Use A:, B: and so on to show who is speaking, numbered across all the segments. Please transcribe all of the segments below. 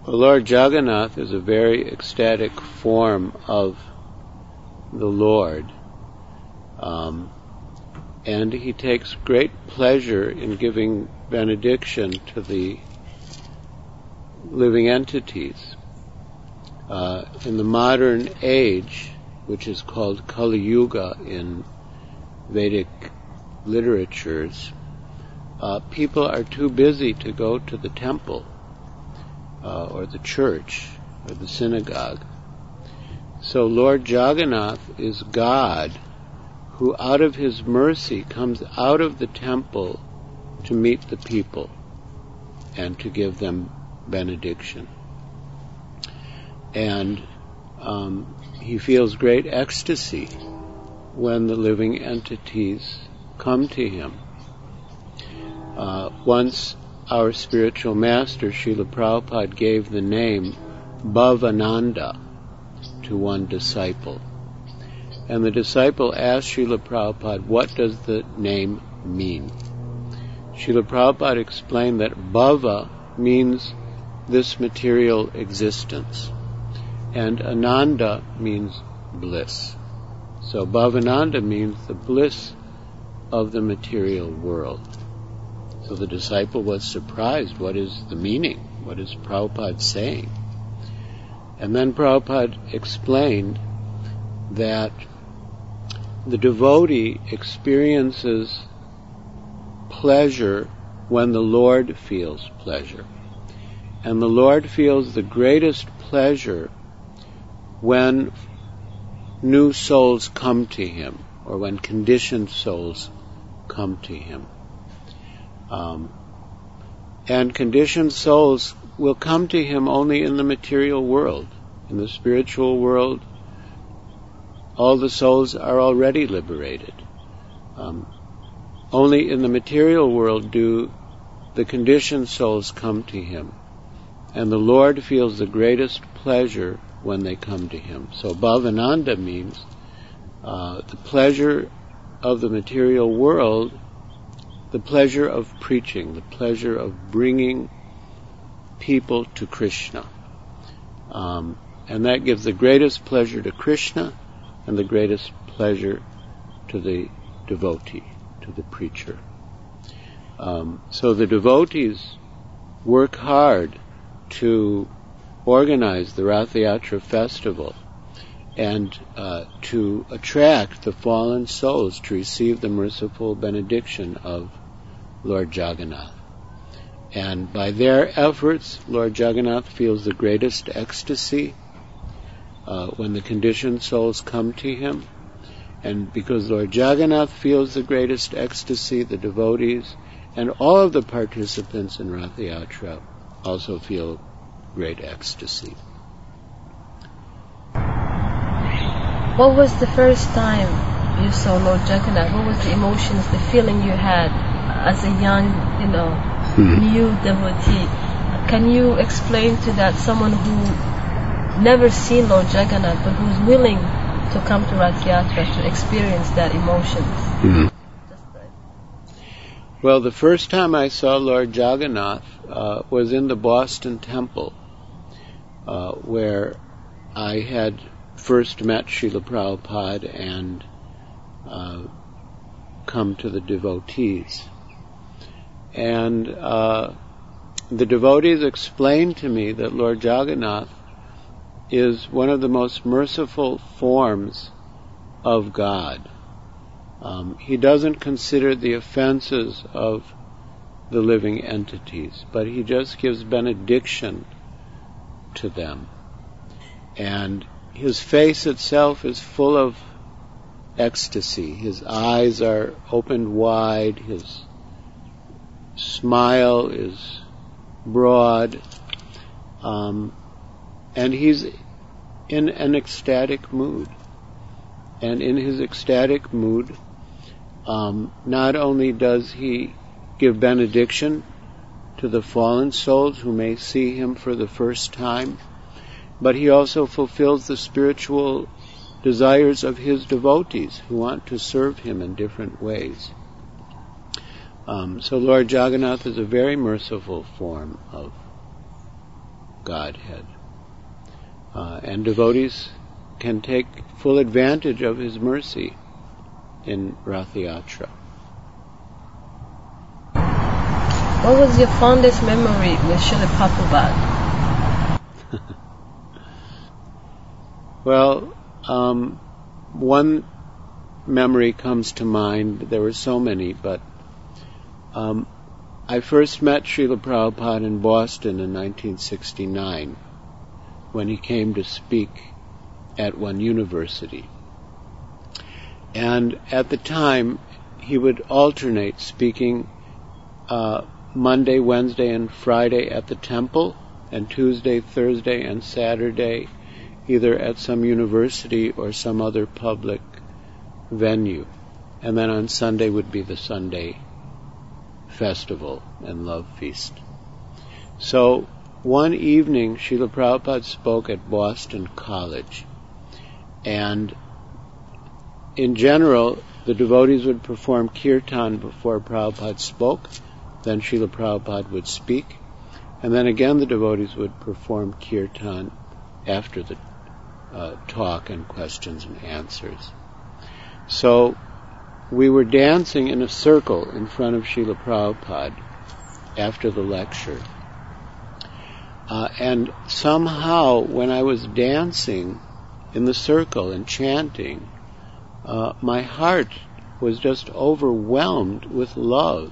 A: Well, Lord Jagannath is a very ecstatic form of the Lord, and he takes great pleasure in giving benediction to the living entities. In the modern age, which is called Kali Yuga in Vedic literatures, people are too busy to go to the temple or the church or the synagogue. So Lord Jagannath is God who out of his mercy comes out of the temple to meet the people and to give them benediction. And he feels great ecstasy when the living entities come to him. Once our spiritual master, Srila Prabhupada, gave the name Bhavananda to one disciple. And the disciple asked Srila Prabhupada, what does the name mean? Srila Prabhupada explained that Bhava means this material existence, and Ananda means bliss. So Bhavananda means the bliss of the material world. So the disciple was surprised. What is the meaning? What is Prabhupada saying? And then Prabhupada explained that the devotee experiences pleasure when the Lord feels pleasure. And the Lord feels the greatest pleasure when new souls come to him, or when conditioned souls come to him. And conditioned souls will come to him only in the material world. In the spiritual world, all the souls are already liberated. Only in the material world do the conditioned souls come to him. And the Lord feels the greatest pleasure when they come to him. So Bhavananda means the pleasure of the material world, the pleasure of preaching, the pleasure of bringing people to Krishna. And that gives the greatest pleasure to Krishna and the greatest pleasure to the devotee, to the preacher. So the devotees work hard to organize the Rath Yatra festival and to attract the fallen souls to receive the merciful benediction of Lord Jagannath. And by their efforts, Lord Jagannath feels the greatest ecstasy when the conditioned souls come to him. And because Lord Jagannath feels the greatest ecstasy, the devotees and all of the participants in Rath Yatra also feel great ecstasy.
B: What was the first time you saw Lord Jagannath? What was the emotions, the feeling you had as a young, new devotee? Can you explain to that someone who never seen Lord Jagannath but who's willing to come to Rath Yatra to experience that emotions?
A: Well, the first time I saw Lord Jagannath was in the Boston Temple, where I had first met Srila Prabhupada and come to the devotees. And the devotees explained to me that Lord Jagannath is one of the most merciful forms of God. He doesn't consider the offenses of the living entities, but he just gives benediction to them. And his face itself is full of ecstasy. His eyes are opened wide, his smile is broad, and he's in an ecstatic mood. And in his ecstatic mood, not only does he give benediction to the fallen souls who may see him for the first time, but he also fulfills the spiritual desires of his devotees who want to serve him in different ways. So Lord Jagannath is a very merciful form of Godhead. And devotees can take full advantage of His mercy in Rath Yatra.
B: What was your fondest memory with Srila Prabhupada?
A: Well, one memory comes to mind. There were so many, but I first met Srila Prabhupada in Boston in 1969 when he came to speak at one university. And at the time, he would alternate speaking Monday, Wednesday, and Friday at the temple, and Tuesday, Thursday, and Saturday either at some university or some other public venue. And then on Sunday would be the Sunday festival and love feast. So one evening, Srila Prabhupada spoke at Boston College. And in general, the devotees would perform kirtan before Prabhupada spoke. Then Srila Prabhupada would speak. And then again the devotees would perform kirtan after the talk and questions and answers. So we were dancing in a circle in front of Srila Prabhupada after the lecture. And somehow when I was dancing in the circle and chanting, my heart was just overwhelmed with love.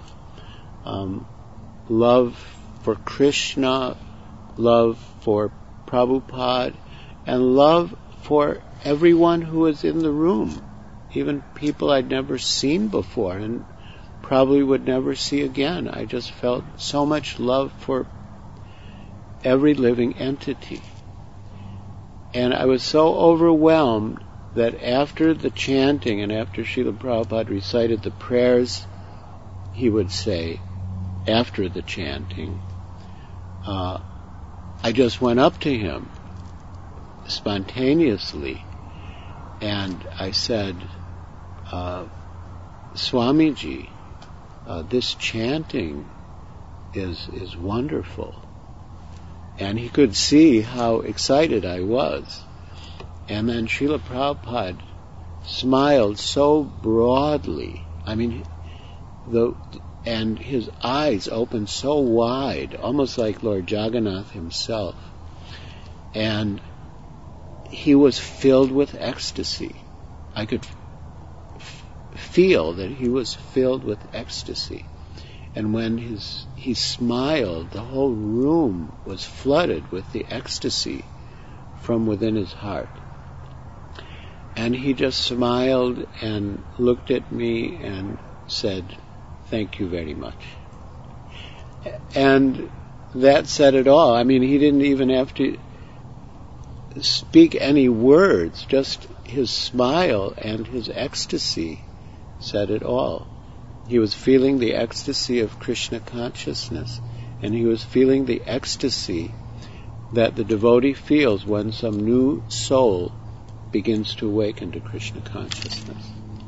A: Love for Krishna, love for Prabhupada, and love for everyone who was in the room, even people I'd never seen before and probably would never see again. I just felt so much love for every living entity. And I was so overwhelmed that after the chanting and after Srila Prabhupada recited the prayers he would say after the chanting, I just went up to him spontaneously and I said, Swamiji, this chanting is wonderful. And he could see how excited I was. And then Srila Prabhupada smiled so broadly. I mean, and his eyes opened so wide, almost like Lord Jagannath himself. And he was filled with ecstasy. I could feel that he was filled with ecstasy. And when he smiled, the whole room was flooded with the ecstasy from within his heart. And he just smiled and looked at me and said, "Thank you very much." And that said it all. I mean, he didn't even have to speak any words, just his smile and his ecstasy said it all. He was feeling the ecstasy of Krishna consciousness, and he was feeling the ecstasy that the devotee feels when some new soul begins to awaken to Krishna consciousness.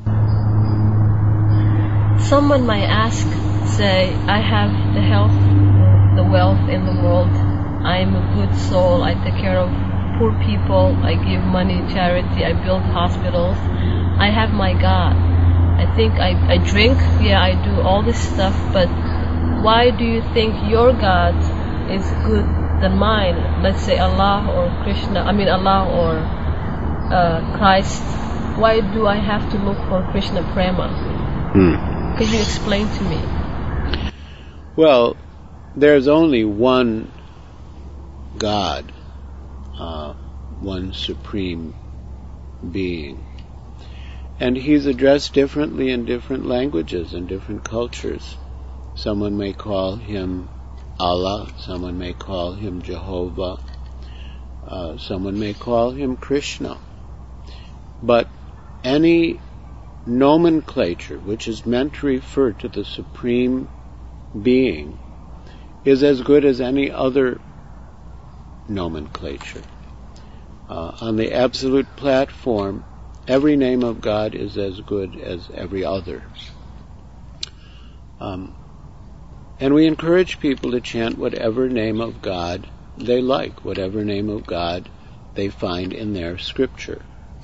B: Someone might ask, say, I have the health, the wealth in the world, I am a good soul, I take care of poor people, I give money, charity, I build hospitals, I have my God. I think I drink, yeah, I do all this stuff, but why do you think your God is good than mine? Let's say Allah or Krishna, Allah or Christ. Why do I have to look for Krishna Prema? Could you explain to me?
A: Well, there's only one God, one supreme being. And he's addressed differently in different languages and different cultures. Someone may call him Allah, someone may call him Jehovah, someone may call him Krishna. But any nomenclature which is meant to refer to the supreme being is as good as any other nomenclature. On the absolute platform, every name of God is as good as every other. And we encourage people to chant whatever name of God they like, whatever name of God they find in their scripture.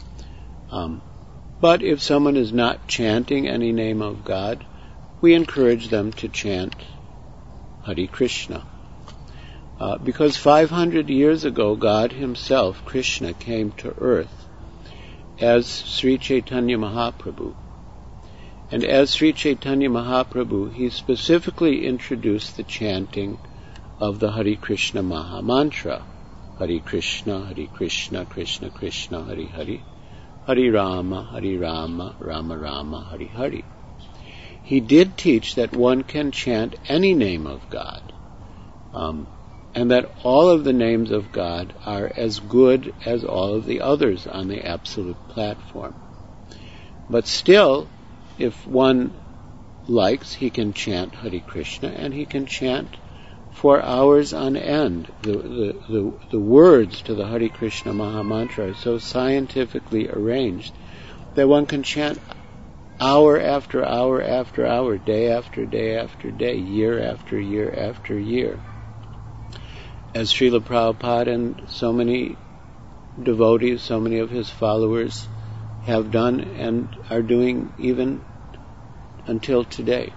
A: But if someone is not chanting any name of God, we encourage them to chant Hare Krishna. Because 500 years ago, God himself, Krishna, came to earth as Sri Chaitanya Mahaprabhu. And as Sri Chaitanya Mahaprabhu, he specifically introduced the chanting of the Hare Krishna Maha Mantra. Hare Krishna, Krishna Krishna, Hare Hare, Hare Rama, Rama Rama, Hare Hare. He did teach that one can chant any name of God, and that all of the names of God are as good as all of the others on the absolute platform. But still, if one likes, he can chant Hare Krishna, and he can chant for hours on end. The words to the Hare Krishna Maha Mantra are so scientifically arranged that one can chant hour after hour after hour, day after day after day, year after year after year. As Srila Prabhupada and so many devotees, so many of his followers have done and are doing even until today.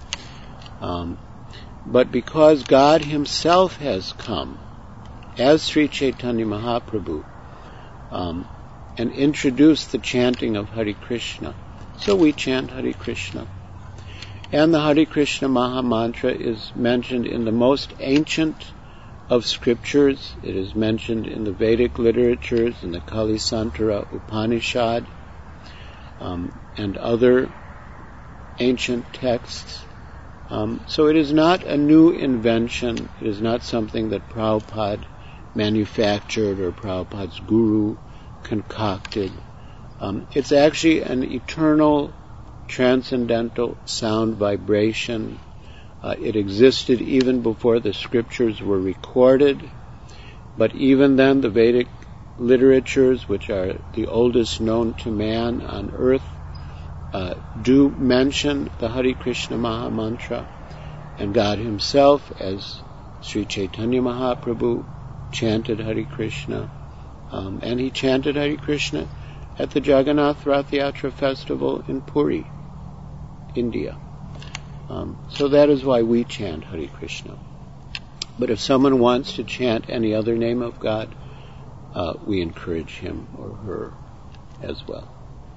A: But because God himself has come as Sri Chaitanya Mahaprabhu and introduced the chanting of Hare Krishna, so we chant Hare Krishna. And the Hare Krishna Maha Mantra is mentioned in the most ancient of scriptures. It is mentioned in the Vedic literatures, in the Kalisantara Upanishad, and other ancient texts. So it is not a new invention. It is not something that Prabhupada manufactured or Prabhupada's guru concocted. It's actually an eternal, transcendental sound vibration. It existed even before the scriptures were recorded, but even then the Vedic literatures, which are the oldest known to man on earth, do mention the Hare Krishna Maha Mantra, and God himself, as Sri Chaitanya Mahaprabhu, chanted Hare Krishna, and he chanted Hare Krishna at the Jagannath Rath Yatra festival in Puri, India. So that is why we chant Hare Krishna. But if someone wants to chant any other name of God, we encourage him or her as well.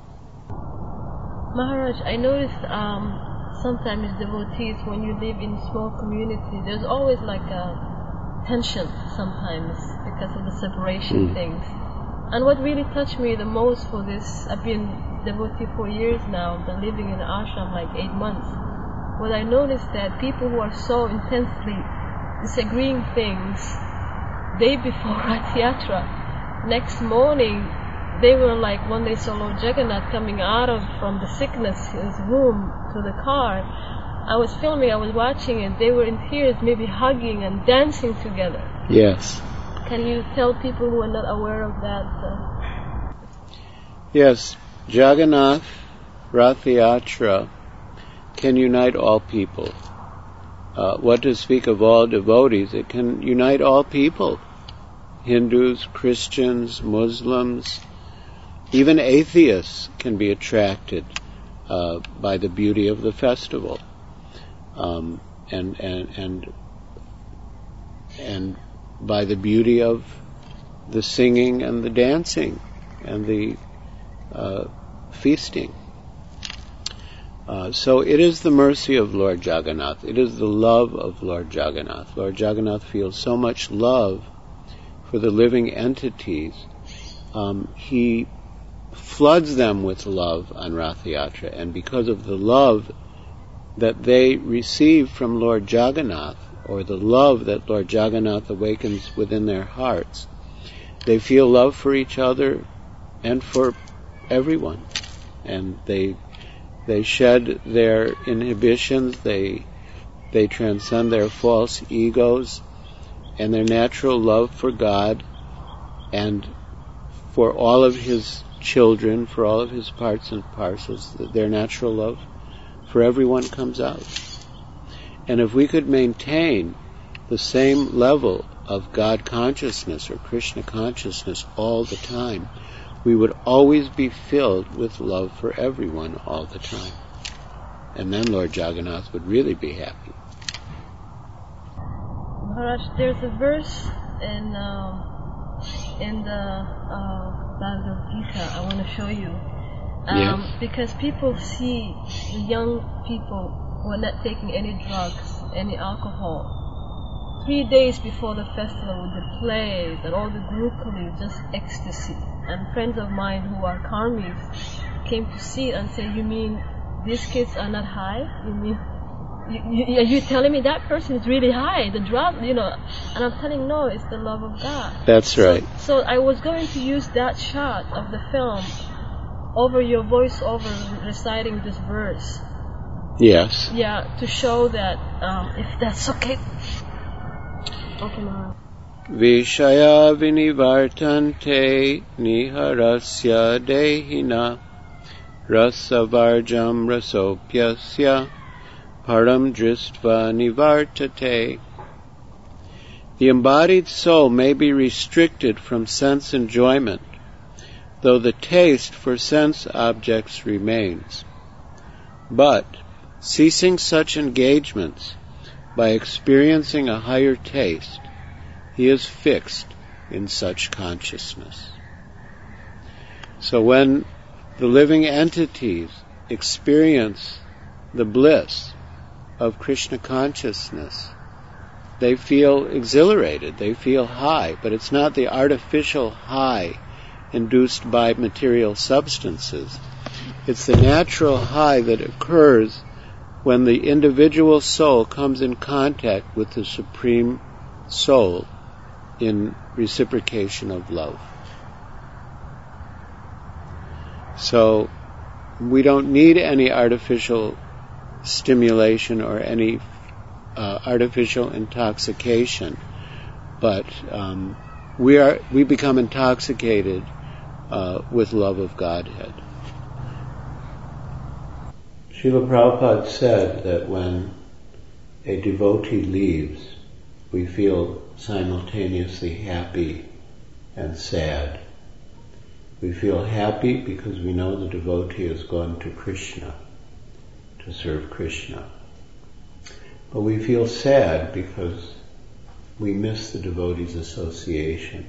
B: Maharaj, I noticed sometimes devotees, when you live in small community, there's always like a tension sometimes because of the separation things. And what really touched me the most for this, I've been devotee for years now, been living in an ashram like 8 months. What I noticed that people who are so intensely disagreeing things day before Rath Yatra, next morning they were like, when they saw Lord Jagannath coming from the sickness, his womb, to the car, I was filming, I was watching it, they were in tears, maybe hugging and dancing together.
A: Yes.
B: Can you tell people who are not aware of that?
A: Yes, Jagannath Rath Yatra can unite all people. What to speak of all devotees, it can unite all people. Hindus, Christians, Muslims, even atheists can be attracted by the beauty of the festival, and by the beauty of the singing and the dancing and the feasting. So it is the mercy of Lord Jagannath. It is the love of Lord Jagannath. Lord Jagannath feels so much love for the living entities. He floods them with love on Rath Yatra, and because of the love that they receive from Lord Jagannath, or the love that Lord Jagannath awakens within their hearts, they feel love for each other and for everyone, and they shed their inhibitions, they transcend their false egos and their natural love for God and for all of his children, for all of his parts and parcels. Their natural love for everyone comes out. And if we could maintain the same level of God consciousness or Krishna consciousness all the time, we would always be filled with love for everyone all the time. And then Lord Jagannath would really be happy.
B: Maharaj, there's a verse in the Bhagavad Gita I want to show you.
A: Yes.
B: Because people see the young people who are not taking any drugs, any alcohol. 3 days before the festival with the plays and all the gurukuli, just ecstasy. And friends of mine who are karmis came to see it and say, you mean these kids are not high? You mean, are you telling me that person is really high, the drug, And I'm telling, no, it's the love of God.
A: That's right.
B: So I was going to use that shot of the film over your voiceover reciting this verse.
A: Yes.
B: Yeah, to show that, if that's okay. Okay, Maharaj.
A: Vishaya vinivartante niharasya dehina rasavarjam rasopyasya param dristva nivartate. The embodied soul may be restricted from sense enjoyment, though the taste for sense objects remains. But, ceasing such engagements by experiencing a higher taste, he is fixed in such consciousness. So when the living entities experience the bliss of Krishna consciousness, they feel exhilarated, they feel high, but it's not the artificial high induced by material substances. It's the natural high that occurs when the individual soul comes in contact with the Supreme Soul in reciprocation of love. So we don't need any artificial stimulation or any artificial intoxication, but we become intoxicated with love of Godhead. Srila Prabhupada said that when a devotee leaves, we feel simultaneously happy and sad. We feel happy because we know the devotee has gone to Krishna, to serve Krishna. But we feel sad because we miss the devotee's association.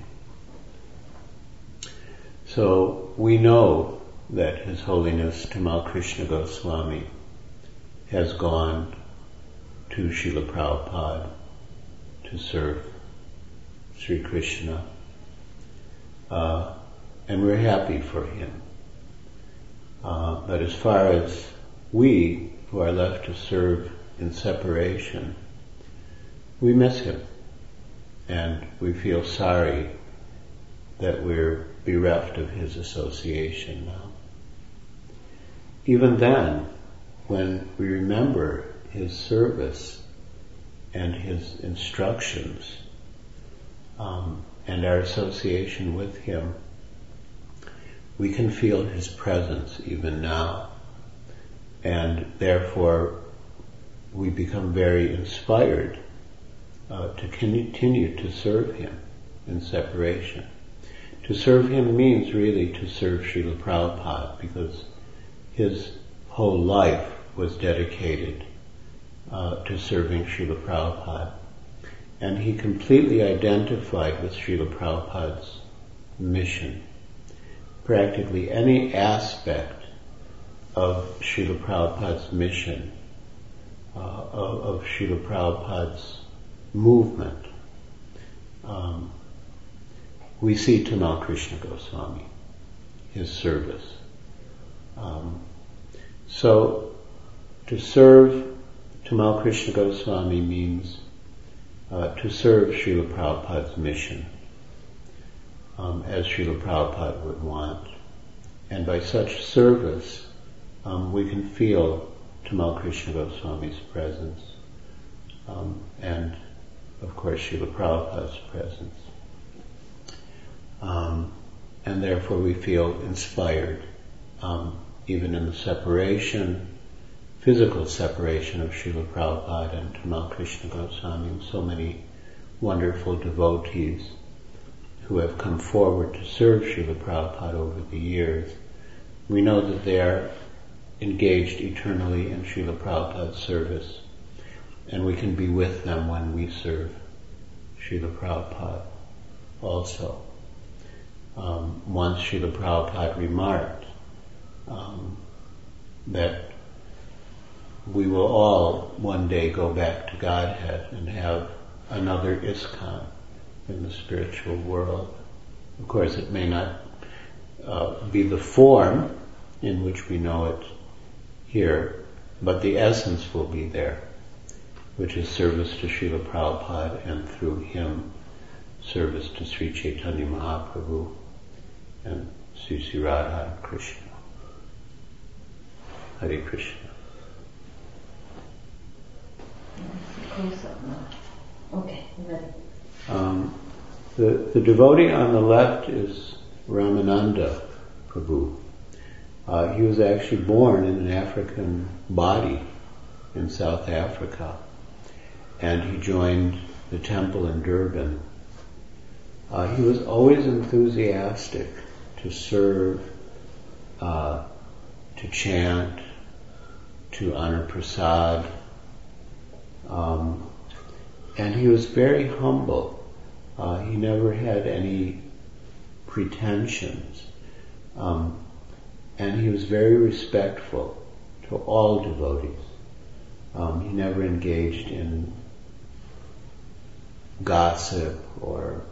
A: So we know that His Holiness Tamal Krishna Goswami has gone to Srila Prabhupada to serve Sri Krishna, and we're happy for him. But as far as we who are left to serve in separation, we miss him, and we feel sorry that we're bereft of his association now. Even then, when we remember his service and his instructions and our association with him, we can feel his presence even now, and therefore we become very inspired to continue to serve him in separation. To serve him means really to serve Srila Prabhupada, because his whole life was dedicated to serving Srila Prabhupada. And he completely identified with Srila Prabhupada's mission. Practically any aspect of Srila Prabhupada's mission, of Srila Prabhupada's movement, we see Tamal Krishna Goswami, his service. So to serve Tamal Krishna Goswami means to serve Srila Prabhupada's mission, as Srila Prabhupada would want. And by such service, we can feel Tamal Krishna Goswami's presence, and of course Srila Prabhupada's presence. And therefore we feel inspired, even in the separation, physical separation of Srila Prabhupada and Tamal Krishna Goswami in so many wonderful devotees who have come forward to serve Srila Prabhupada over the years, we know that they are engaged eternally in Srila Prabhupada's service, and we can be with them when we serve Srila Prabhupada also. Once Srila Prabhupada remarked that we will all one day go back to Godhead and have another ISKCON in the spiritual world. Of course, it may not be the form in which we know it here, but the essence will be there, which is service to Srila Prabhupada, and through him, service to Sri Chaitanya Mahaprabhu and Sri Sri Radha and Krishna. Hare Krishna.
B: Close up now. Okay, ready.
A: The devotee on the left is Ramananda Prabhu. He was actually born in an African body in South Africa, and he joined the temple in Durban. He was always enthusiastic to serve, to chant, to honor prasad, and he was very humble. He never had any pretensions, and he was very respectful to all devotees. He never engaged in gossip or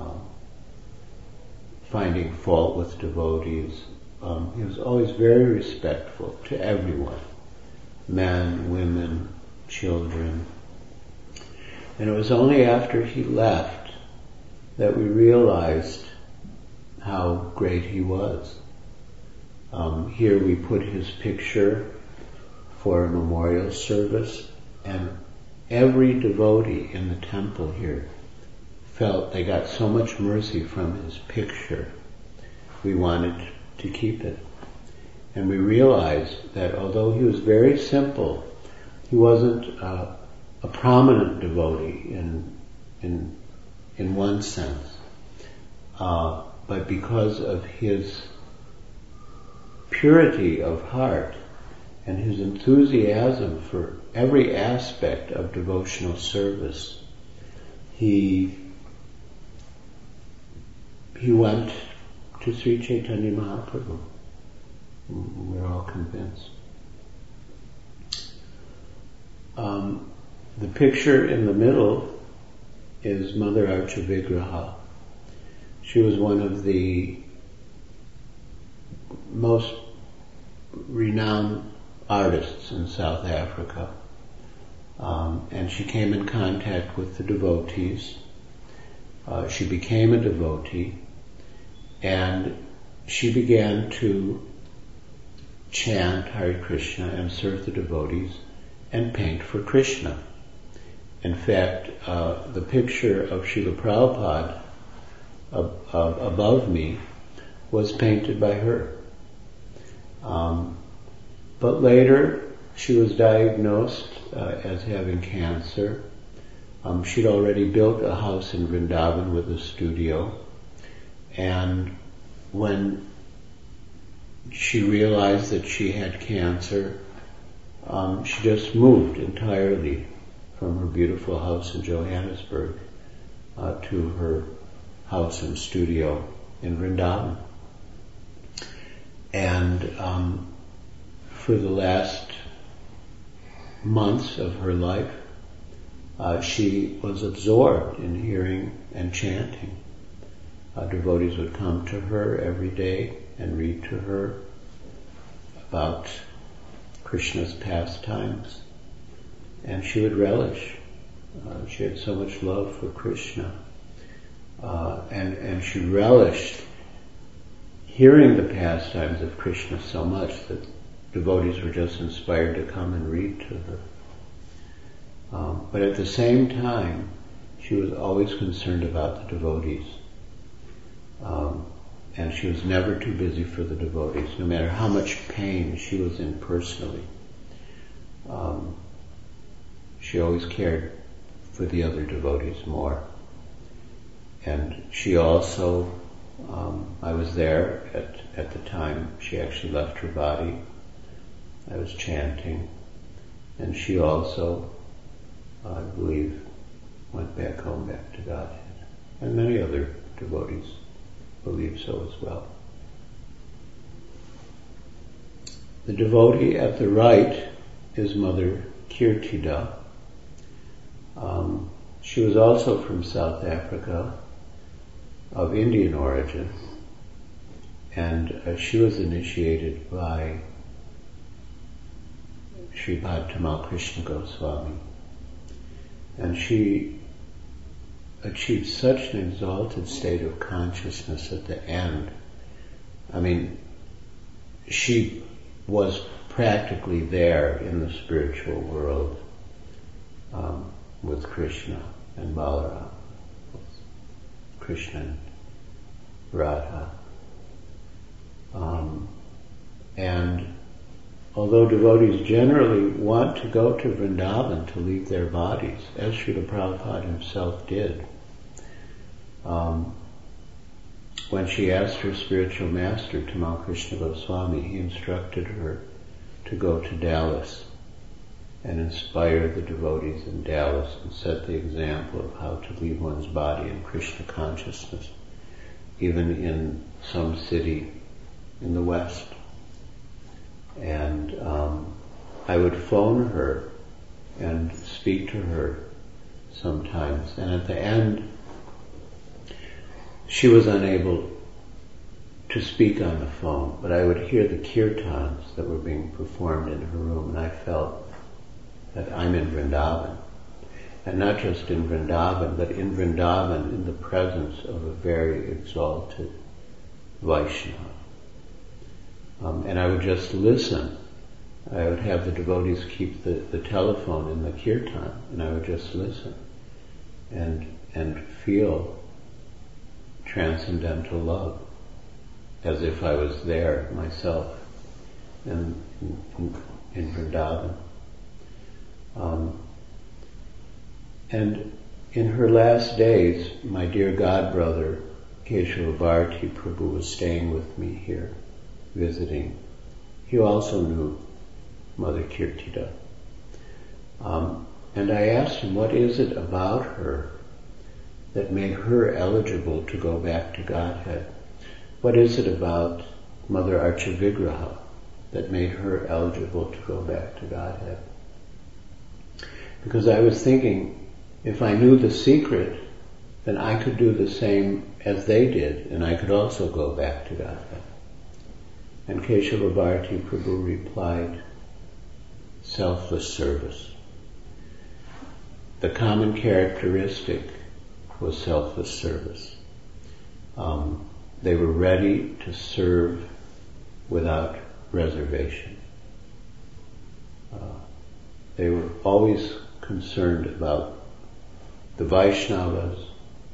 A: finding fault with devotees. He was always very respectful to everyone, men, women, children. And it was only after he left that we realized how great he was. Here we put his picture for a memorial service, and every devotee in the temple here felt they got so much mercy from his picture. We wanted to keep it. And we realized that although he was very simple, he wasn't a prominent devotee in one sense, but because of his purity of heart and his enthusiasm for every aspect of devotional service, he went to Sri Chaitanya Mahaprabhu. We're all convinced. The picture in the middle is Mother Archa Vigraha. She was one of the most renowned artists in South Africa. And she came in contact with the devotees. She became a devotee, and she began to chant Hare Krishna and serve the devotees and paint for Krishna. In fact, the picture of Srila Prabhupada above me was painted by her. But later, she was diagnosed as having cancer. She'd already built a house in Vrindavan with a studio, and when she realized that she had cancer, she just moved entirely from her beautiful house in Johannesburg to her house and studio in Vrindavan. And for the last months of her life, she was absorbed in hearing and chanting. Devotees would come to her every day and read to her about Krishna's pastimes, and she would relish. She had so much love for Krishna, and she relished hearing the pastimes of Krishna so much that devotees were just inspired to come and read to her. But at the same time, she was always concerned about the devotees. And she was never too busy for the devotees, no matter how much pain she was in personally. She always cared for the other devotees more And she also, I was there at the time she actually left her body. I was chanting, and she also, I believe, went back home, back to Godhead. And many other devotees believe so as well. The devotee at the right is Mother Kirtida. She was also from South Africa, of Indian origin, and she was initiated by Sripad Tamal Krishna Goswami. And she achieved such an exalted state of consciousness at the end. I mean, she was practically there in the spiritual world with Krishna and Balaram, with Krishna and Radha. And although devotees generally want to go to Vrindavan to leave their bodies, as Srila Prabhupada himself did, when she asked her spiritual master, Tamal Krishna Goswami, he instructed her to go to Dallas and inspire the devotees in Dallas and set the example of how to leave one's body in Krishna consciousness, even in some city in the West. And I would phone her and speak to her sometimes, and at the end she was unable to speak on the phone, but I would hear the kirtans that were being performed in her room, and I felt that I'm in Vrindavan. And not just in Vrindavan, but in Vrindavan in the presence of a very exalted Vaishnava. And I would just listen. I would have the devotees keep the telephone in the kirtan, and I would just listen and feel transcendental love, as if I was there myself in Vrindavan. And in her last days, my dear godbrother Keshava Bharati Prabhu was staying with me here, visiting. He also knew Mother Kirtida. And I asked him, what is it about her that made her eligible to go back to Godhead? What is it about Mother Archavigraha that made her eligible to go back to Godhead? Because I was thinking, if I knew the secret, then I could do the same as they did, and I could also go back to Godhead. And Keshava Bharati Prabhu replied, selfless service. The common characteristic was selfless service. They were ready to serve without reservation. They were always concerned about the Vaishnavas,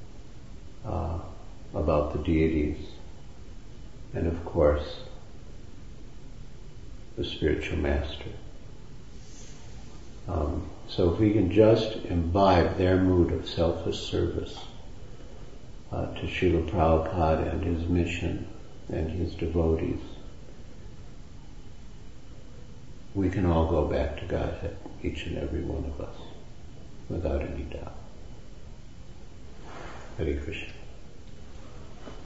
A: about the deities, and of course, the spiritual master. So if we can just imbibe their mood of selfless service to Srila Prabhupada and his mission and his devotees, we can all go back to Godhead, each and every one of us, without any doubt. Hare Krishna.